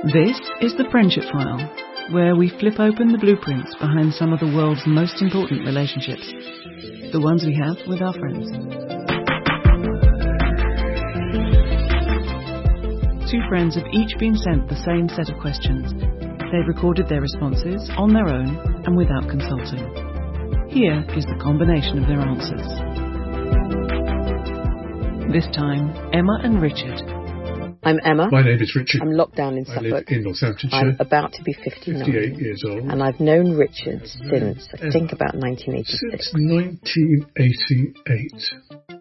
This is the Friendship File, where we flip open the blueprints behind some of the world's most important relationships, the ones we have with our friends. Two friends have each been sent the same set of questions. They've recorded their responses on their own and without consulting. Here is the combination of their answers. This time, Emma and Richard. I'm Emma. My name is Richard. I'm locked down in I Suffolk. live in Northamptonshire. I'm about to be 59. 58 years old. And I've known Richard since, I think, about 1986. Since 1988.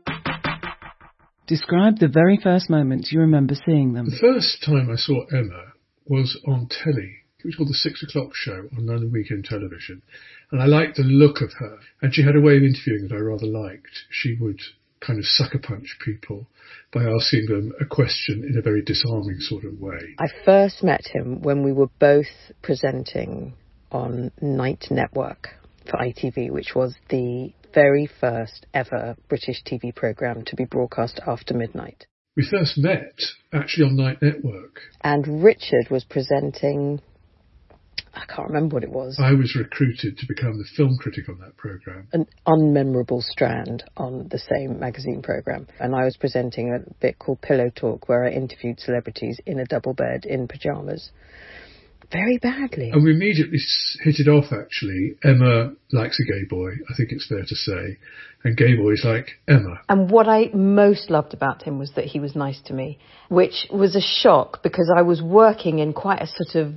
Describe the very first moments you remember seeing them. The first time I saw Emma was on telly. It was called the 6 o'clock show on London Weekend Television. And I liked the look of her. And she had a way of interviewing that I rather liked. She would kind of sucker punch people by asking them a question in a very disarming sort of way. I first met him when we were both presenting on Night Network for ITV, which was the very first ever British TV programme to be broadcast after midnight. We first met actually on Night Network. And Richard was presenting, I can't remember what it was. I was recruited to become the film critic on that programme. An unmemorable strand on the same magazine programme. And I was presenting a bit called Pillow Talk, where I interviewed celebrities in a double bed in pyjamas. Very badly. And we immediately hit it off, actually. Emma likes a gay boy, I think it's fair to say. And gay boys like Emma. And what I most loved about him was that he was nice to me, which was a shock because I was working in quite a sort of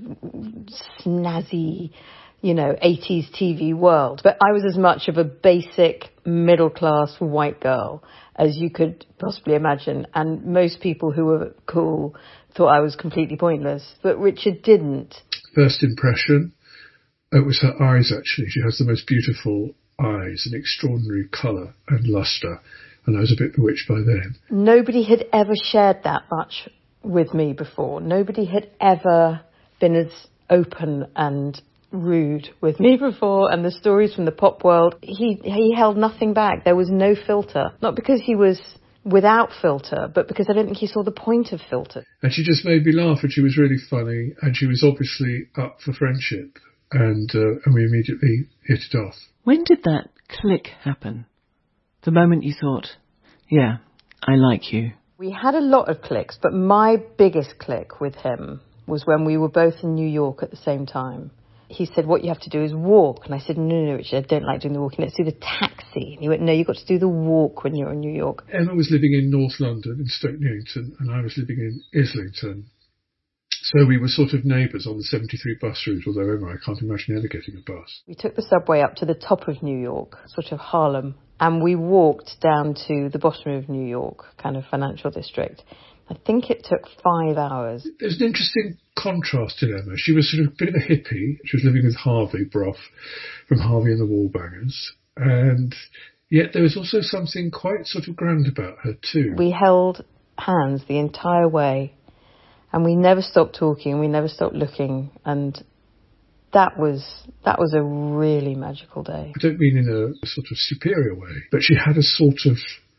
snazzy, 80s TV world. But I was as much of a basic middle-class white girl as you could possibly imagine. And most people who were cool thought I was completely pointless. But Richard didn't. First impression, it was her eyes, actually. She has the most beautiful eyes, an extraordinary colour and lustre. And I was a bit bewitched by then. Nobody had ever shared that much with me before. Nobody had ever been as open and rude with me before. And the stories from the pop world, he held nothing back. There was no filter. Not because he was without filter, but because I don't think he saw the point of filter. And she just made me laugh, and she was really funny, and she was obviously up for friendship, and we immediately hit it off. When did that click happen? The moment you thought, yeah, I like you. We had a lot of clicks, but my biggest click with him was when we were both in New York at the same time. He said, what you have to do is walk. And I said, no, Richard, I don't like doing the walking. Let's do the taxi. And he went, no, you've got to do the walk when you're in New York. Emma was living in North London, in Stoke Newington, and I was living in Islington. So we were sort of neighbours on the 73 bus route, although Emma, I can't imagine ever getting a bus. We took the subway up to the top of New York, sort of Harlem, and we walked down to the bottom of New York, kind of financial district. I think it took 5 hours. There's an interesting contrast in Emma. She was sort of a bit of a hippie. She was living with Harvey Brough from Harvey and the Wallbangers. And yet there was also something quite sort of grand about her too. We held hands the entire way. And we never stopped talking, and we never stopped looking, and that was a really magical day. I don't mean in a sort of superior way, but she had a sort of,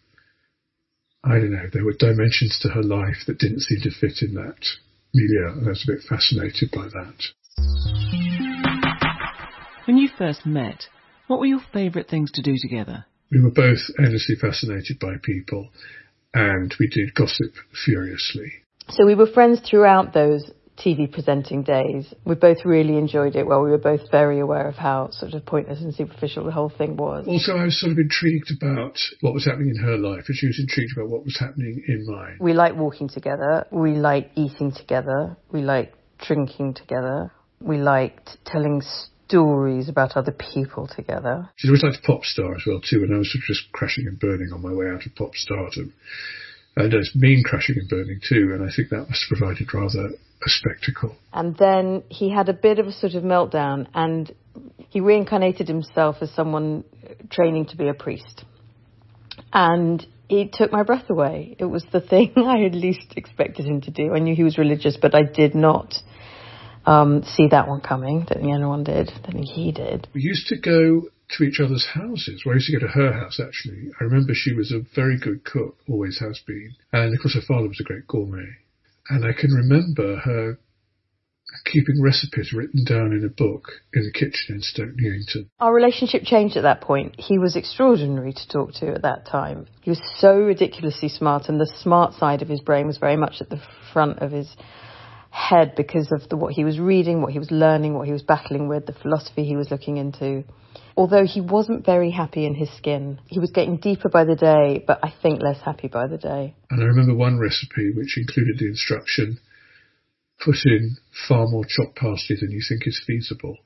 I don't know, there were dimensions to her life that didn't seem to fit in that milieu, and I was a bit fascinated by that. When you first met, what were your favourite things to do together? We were both endlessly fascinated by people, and we did gossip furiously. So we were friends throughout those TV presenting days. We both really enjoyed it. Well, we were both very aware of how sort of pointless and superficial the whole thing was. Also, I was sort of intrigued about what was happening in her life, and she was intrigued about what was happening in mine. We liked walking together. We liked eating together. We liked drinking together. We liked telling stories about other people together. She'd always liked pop star as well too, and I was sort of just crashing and burning on my way out of pop stardom. And it's mean crashing and burning too, and I think that must have provided rather a spectacle. And then he had a bit of a sort of meltdown, and he reincarnated himself as someone training to be a priest. And he took my breath away. It was the thing I had least expected him to do. I knew he was religious, but I did not see that one coming. Don't think anyone did. Don't think he did. We used to go to each other's houses. Well, I used to go to her house, actually. I remember she was a very good cook, always has been. And, of course, her father was a great gourmet. And I can remember her keeping recipes written down in a book in the kitchen in Stoke Newington. Our relationship changed at that point. He was extraordinary to talk to at that time. He was so ridiculously smart, and the smart side of his brain was very much at the front of his head because of what he was reading, what he was learning, what he was battling with, the philosophy he was looking into. Although he wasn't very happy in his skin. He was getting deeper by the day, but I think less happy by the day. And I remember one recipe which included the instruction, put in far more chopped parsley than you think is feasible.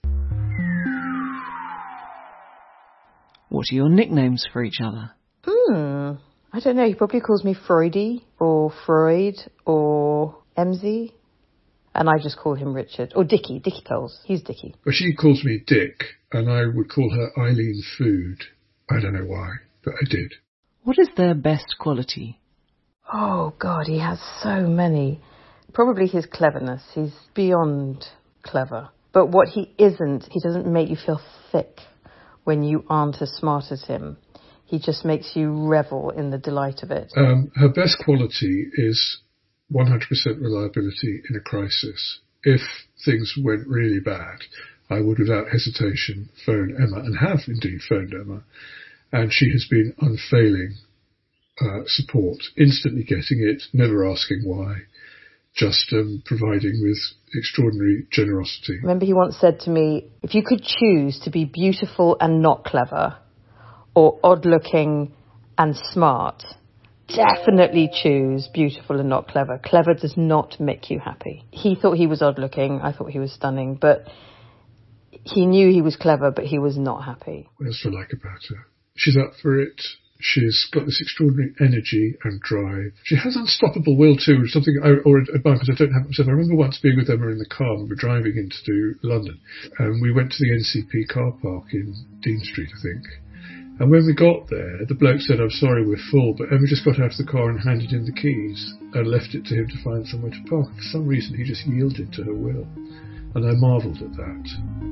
What are your nicknames for each other? I don't know. He probably calls me Freudy or Freud or MZ. And I just call him Richard. Or Dickie Coles. He's Dickie. Well, she calls me Dick, and I would call her Eileen Food. I don't know why, but I did. What is their best quality? Oh, God, he has so many. Probably his cleverness. He's beyond clever. But what he isn't, he doesn't make you feel thick when you aren't as smart as him. He just makes you revel in the delight of it. Her best quality is 100% reliability in a crisis. If things went really bad, I would without hesitation phone Emma, and have indeed phoned Emma, and she has been unfailing support, instantly getting it, never asking why, just providing with extraordinary generosity. Remember, he once said to me, if you could choose to be beautiful and not clever, or odd-looking and smart, definitely choose beautiful and not clever. Clever does not make you happy. He thought he was odd-looking. I thought he was stunning. But he knew he was clever, but he was not happy. What else do I like about her? She's up for it. She's got this extraordinary energy and drive. She has unstoppable will too, something I admire because I don't have it myself. I remember once being with Emma in the car when we were driving into London. And we went to the NCP car park in Dean Street, I think. And when we got there, the bloke said, I'm sorry, we're full, but Emma just got out of the car and handed him the keys and left it to him to find somewhere to park. For some reason, he just yielded to her will. And I marvelled at that.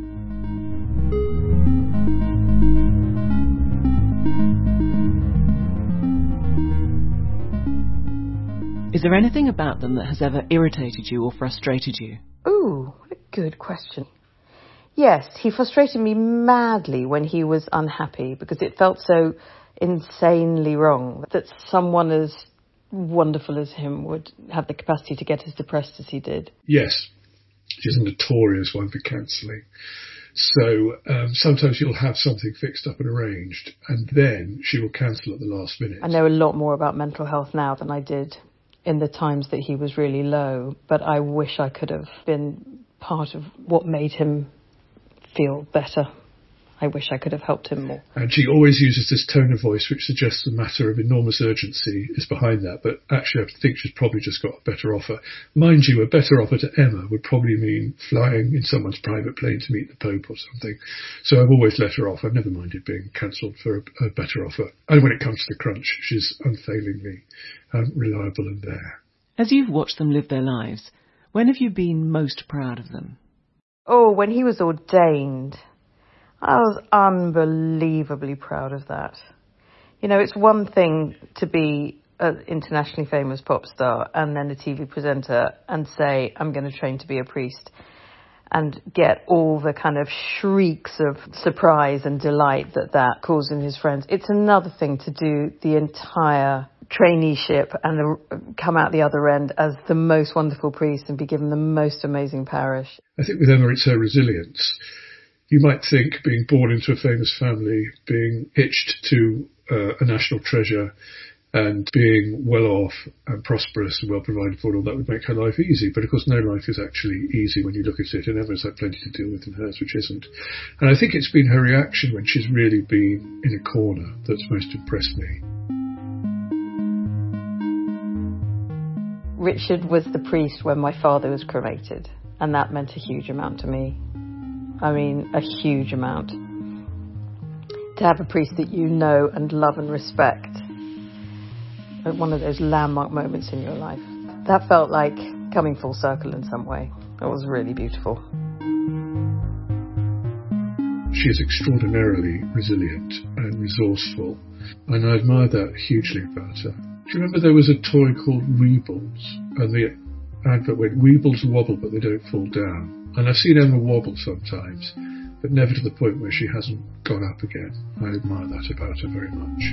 Is there anything about them that has ever irritated you or frustrated you? Ooh, what a good question. Yes, he frustrated me madly when he was unhappy because it felt so insanely wrong that someone as wonderful as him would have the capacity to get as depressed as he did. Yes, she's a notorious one for cancelling. So sometimes you'll have something fixed up and arranged, and then she will cancel at the last minute. I know a lot more about mental health now than I did in the times that he was really low, but I wish I could have been part of what made him feel better. I wish I could have helped him more. And she always uses this tone of voice which suggests a matter of enormous urgency is behind that, but actually I think she's probably just got a better offer. Mind you, a better offer to Emma would probably mean flying in someone's private plane to meet the Pope or something. So I've always let her off. I've never minded being cancelled for a better offer. And when it comes to the crunch, she's unfailingly reliable and there. As you've watched them live their lives, when have you been most proud of them? Oh, when he was ordained, I was unbelievably proud of that. You know, it's one thing to be an internationally famous pop star and then a TV presenter and say, I'm going to train to be a priest, and get all the kind of shrieks of surprise and delight that caused in his friends. It's another thing to do the entire traineeship and come out the other end as the most wonderful priest and be given the most amazing parish. I think with Emma it's her resilience. You might think being born into a famous family, being hitched to a national treasure and being well off and prosperous and well provided for, all that would make her life easy. But of course no life is actually easy when you look at it, and Emma's had plenty to deal with in hers, which isn't. And I think it's been her reaction when she's really been in a corner that's most impressed me. Richard was the priest when my father was cremated, and that meant a huge amount to me. I mean, a huge amount. To have a priest that you know and love and respect at one of those landmark moments in your life. That felt like coming full circle in some way. It was really beautiful. She is extraordinarily resilient and resourceful, and I admire that hugely about her. Do you remember there was a toy called Reebles, and the advert went, "Weebles wobble, but they don't fall down." And I've seen Emma wobble sometimes, but never to the point where she hasn't gone up again. I admire that about her very much.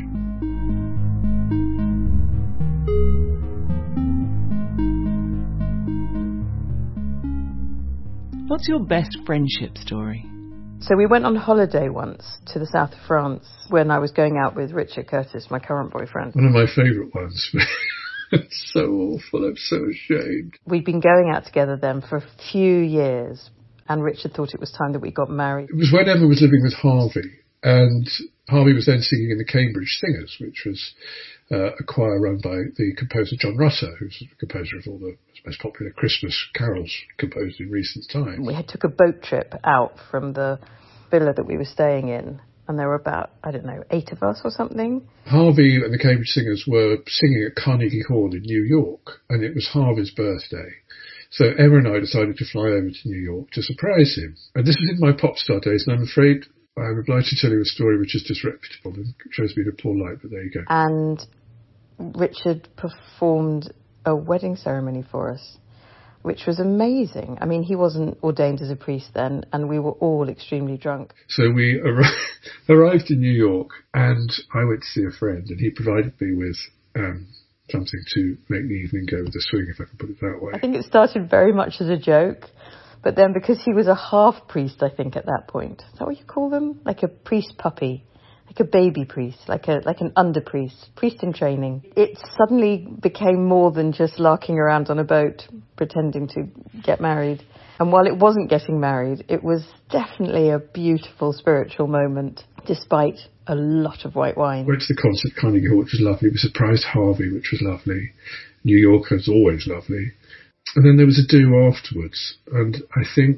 What's your best friendship story? So we went on holiday once to the south of France when I was going out with Richard Curtis, my current boyfriend. One of my favourite ones. It's so awful, I'm so ashamed. We'd been going out together then for a few years, and Richard thought it was time that we got married. It was when Emma was living with Harvey, and Harvey was then singing in the Cambridge Singers, which was a choir run by the composer John Rutter, who's the composer of all the most popular Christmas carols composed in recent times. We took a boat trip out from the villa that we were staying in, and there were about, 8 of us or something. Harvey and the Cambridge Singers were singing at Carnegie Hall in New York, and it was Harvey's birthday. So Emma and I decided to fly over to New York to surprise him. And this was in my pop star days, and I'm afraid I'm obliged to tell you a story which is disreputable and shows me in a poor light, but there you go. And Richard performed a wedding ceremony for us, which was amazing. I mean, he wasn't ordained as a priest then, and we were all extremely drunk. So we arrived in New York, and I went to see a friend, and he provided me with something to make the evening go with a swing, if I can put it that way. I think it started very much as a joke, but then because he was a half-priest, I think, at that point. Is that what you call them? Like a priest puppy. Like a baby priest, like an under-priest, priest in training. It suddenly became more than just larking around on a boat, pretending to get married. And while it wasn't getting married, it was definitely a beautiful spiritual moment, despite a lot of white wine. Went to the concert at Carnegie Hall, which was lovely. We surprised Harvey, which was lovely. New York was always lovely. And then there was a do afterwards, and I think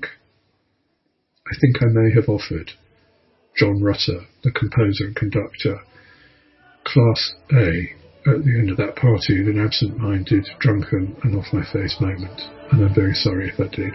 I may have offered John Rutter, the composer and conductor, Class A at the end of that party in an absent-minded, drunken and off-my-face moment. And I'm very sorry if I did.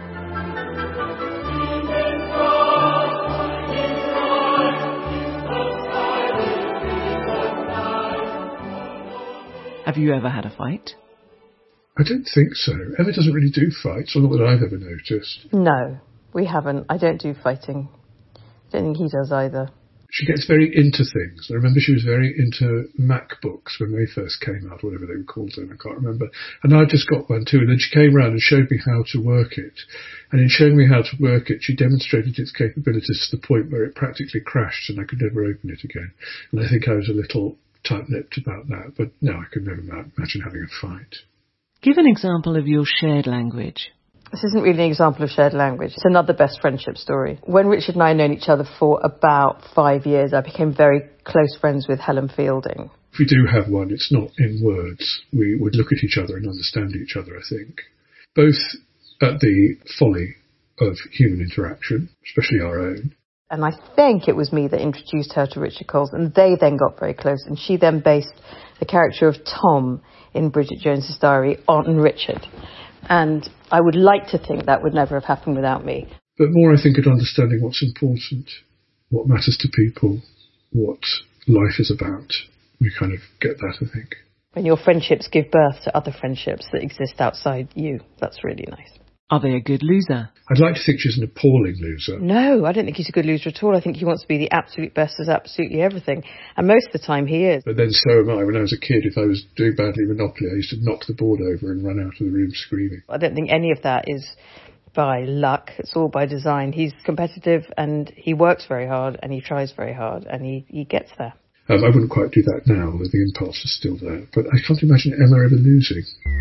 Have you ever had a fight? I don't think so. Emma doesn't really do fights, or not that I've ever noticed. No, we haven't. I don't do fighting. I don't think he does either. She gets very into things. I remember she was very into MacBooks when they first came out, whatever they were called then, I can't remember. And I just got one too, and then she came round and showed me how to work it. And in showing me how to work it, she demonstrated its capabilities to the point where it practically crashed and I could never open it again. And I think I was a little tight-lipped about that, but no, I could never imagine having a fight. Give an example of your shared language. This isn't really an example of shared language. It's another best friendship story. When Richard and I had known each other for about 5 years, I became very close friends with Helen Fielding. If we do have one, it's not in words. We would look at each other and understand each other, I think. Both at the folly of human interaction, especially our own. And I think it was me that introduced her to Richard Coles, and they then got very close. And she then based the character of Tom in Bridget Jones's Diary on Richard. And I would like to think that would never have happened without me. But more, I think, at understanding what's important, what matters to people, what life is about. We kind of get that, I think. When your friendships give birth to other friendships that exist outside you, that's really nice. Are they a good loser? I'd like to think she's an appalling loser. No, I don't think he's a good loser at all. I think he wants to be the absolute best at absolutely everything. And most of the time he is. But then so am I. When I was a kid, if I was doing badly in Monopoly, I used to knock the board over and run out of the room screaming. I don't think any of that is by luck. It's all by design. He's competitive and he works very hard and he tries very hard and he gets there. I wouldn't quite do that now, although the impulse is still there. But I can't imagine Emma ever losing.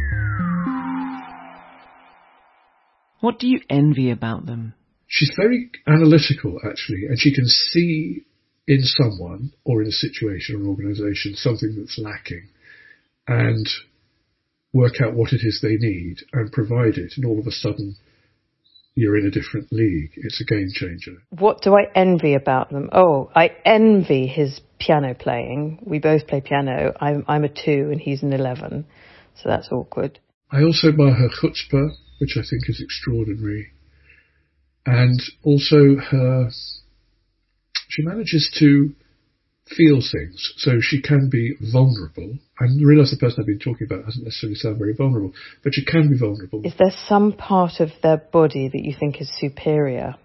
What do you envy about them? She's very analytical, actually, and she can see in someone or in a situation or organisation something that's lacking and work out what it is they need and provide it, and all of a sudden you're in a different league. It's a game changer. What do I envy about them? Oh, I envy his piano playing. We both play piano. I'm a 2 and he's an 11, so that's awkward. I also admire her chutzpah, which I think is extraordinary. And also she manages to feels things, so she can be vulnerable. I realise the person I've been talking about doesn't necessarily sound very vulnerable, but she can be vulnerable. Is there some part of their body that you think is superior?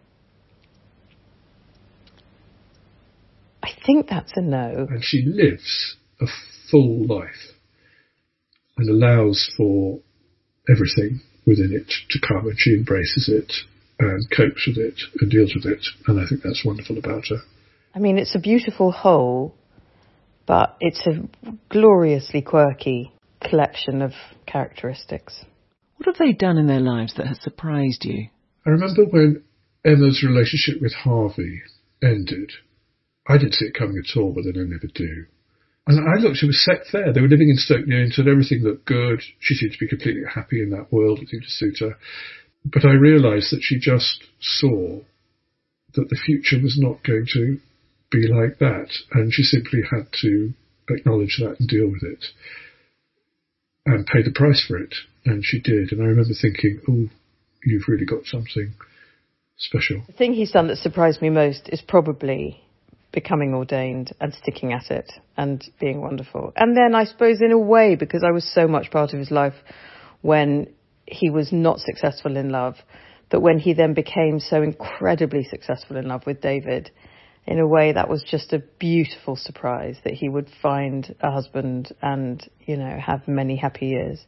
I think that's a no. And she lives a full life and allows for everything within it to come, and she embraces it and copes with it and deals with it, and I think that's wonderful about her. I mean, it's a beautiful whole, but it's a gloriously quirky collection of characteristics. What have they done in their lives that has surprised you? I remember when Emma's relationship with Harvey ended. I didn't see it coming at all, but then I never do. And I looked, it was set there. They were living in Stoke Newington, everything looked good. She seemed to be completely happy in that world, it seemed to suit her. But I realised that she just saw that the future was not going to be like that, and she simply had to acknowledge that and deal with it and pay the price for it, and she did. And I remember thinking, oh, you've really got something special. The thing he's done that surprised me most is probably becoming ordained and sticking at it and being wonderful. And then I suppose in a way, because I was so much part of his life when he was not successful in love, that when he then became so incredibly successful in love with David, in a way that was just a beautiful surprise that he would find a husband and, you know, have many happy years.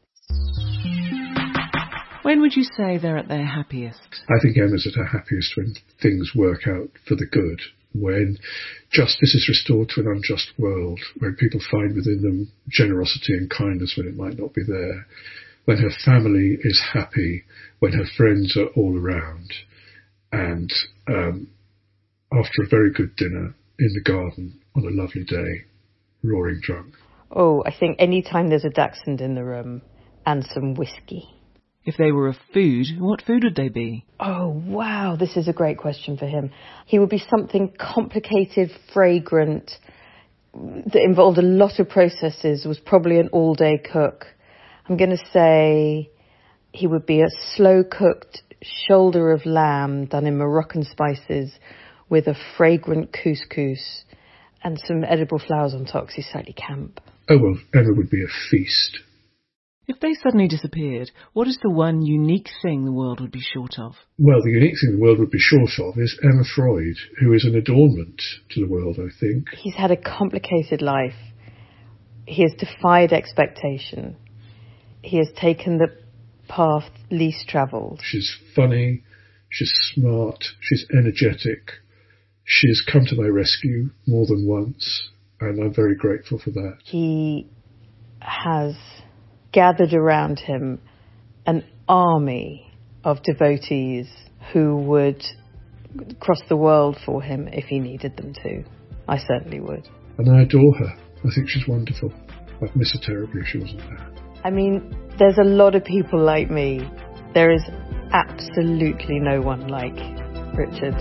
When would you say they're at their happiest? I think Emma's at her happiest when things work out for the good, when justice is restored to an unjust world, when people find within them generosity and kindness when it might not be there, when her family is happy, when her friends are all around, and after a very good dinner in the garden on a lovely day, roaring drunk. Oh, I think any time there's a dachshund in the room and some whiskey. If they were a food, what food would they be? Oh, wow, this is a great question for him. He would be something complicated, fragrant, that involved a lot of processes, was probably an all-day cook. I'm going to say he would be a slow-cooked shoulder of lamb done in Moroccan spices with a fragrant couscous and some edible flowers on top, because he's slightly camp. Oh, well, Emma would be a feast. If they suddenly disappeared, what is the one unique thing the world would be short of? Well, the unique thing the world would be short of is Emma Freud, who is an adornment to the world, I think. He's had a complicated life. He has defied expectation. He has taken the path least travelled. She's funny, she's smart, she's energetic. She's come to my rescue more than once, and I'm very grateful for that. He has gathered around him an army of devotees who would cross the world for him if he needed them to. I certainly would. And I adore her. I think she's wonderful. I'd miss her terribly if she wasn't there. I mean, there's a lot of people like me. There is absolutely no one like Richard.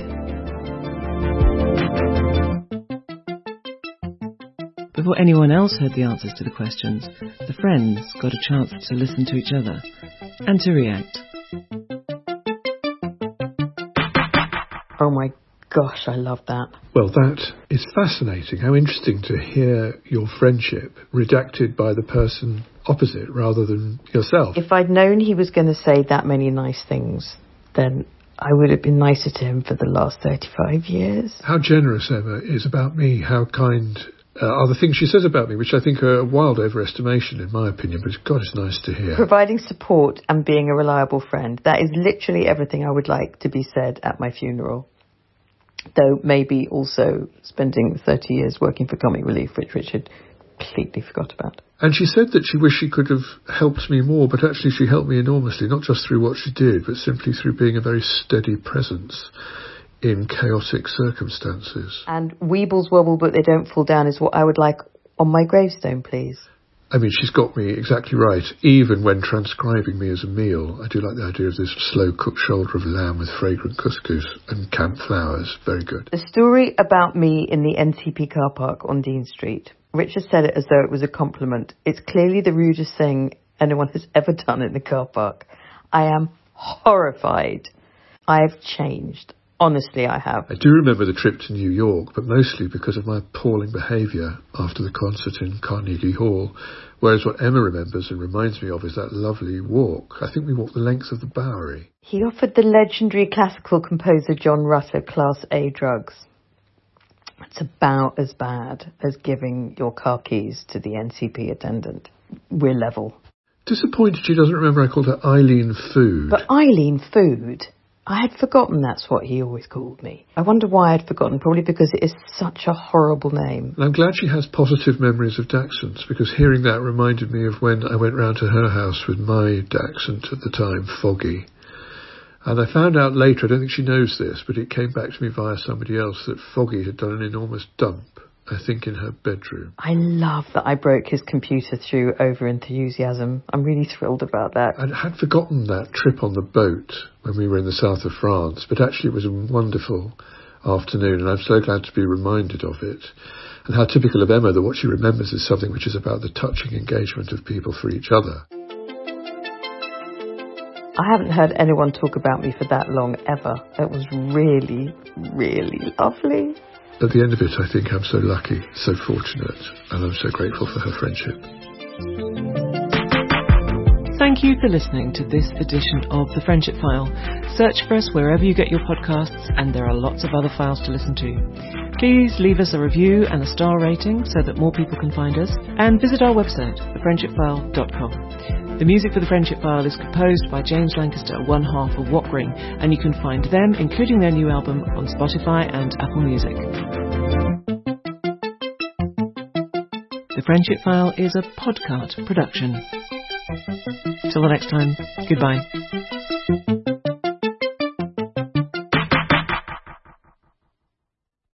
Before anyone else heard the answers to the questions, the friends got a chance to listen to each other and to react. Oh my gosh, I love that. Well, that is fascinating. How interesting to hear your friendship redacted by the person opposite rather than yourself. If I'd known he was going to say that many nice things, then I would have been nicer to him for the last 35 years. How generous Emma is about me, how kind are the things she says about me, which I think are a wild overestimation in my opinion, but God, it's nice to hear. Providing support and being a reliable friend. That is literally everything I would like to be said at my funeral. Though maybe also spending 30 years working for Comic Relief, which Richard completely forgot about. And she said that she wished she could have helped me more, but actually she helped me enormously, not just through what she did, but simply through being a very steady presence in chaotic circumstances. And Weebles wobble but they don't fall down is what I would like on my gravestone, please. I mean, she's got me exactly right, even when transcribing me as a meal. I do like the idea of this slow-cooked shoulder of lamb with fragrant couscous and camp flowers. Very good. The story about me in the NTP car park on Dean Street. Richard said it as though it was a compliment. It's clearly the rudest thing anyone has ever done in the car park. I am horrified. I've changed. Honestly, I have. I do remember the trip to New York, but mostly because of my appalling behaviour after the concert in Carnegie Hall. Whereas what Emma remembers and reminds me of is that lovely walk. I think we walked the length of the Bowery. He offered the legendary classical composer John Rutter Class A drugs. It's about as bad as giving your car keys to the NCP attendant. We're level. Disappointed she doesn't remember I called her Eileen Food. But Eileen Food? I had forgotten that's what he always called me. I wonder why I'd forgotten, probably because it is such a horrible name. And I'm glad she has positive memories of Dachshunds, because hearing that reminded me of when I went round to her house with my Dachshund at the time, Foggy. And I found out later, I don't think she knows this, but it came back to me via somebody else, that Foggy had done an enormous dump, I think, in her bedroom. I love that I broke his computer through over-enthusiasm. I'm really thrilled about that. I had forgotten that trip on the boat when we were in the south of France, but actually it was a wonderful afternoon, and I'm so glad to be reminded of it. And how typical of Emma that what she remembers is something which is about the touching engagement of people for each other. I haven't heard anyone talk about me for that long, ever. It was really, really lovely. At the end of it, I think I'm so lucky, so fortunate, and I'm so grateful for her friendship. Thank you for listening to this edition of The Friendship File. Search for us wherever you get your podcasts, and there are lots of other files to listen to. Please leave us a review and a star rating so that more people can find us, and visit our website, thefriendshipfile.com. The music for The Friendship File is composed by James Lancaster, one half of Wokring, and you can find them, including their new album, on Spotify and Apple Music. The Friendship File is a Podcart production. Till the next time, goodbye.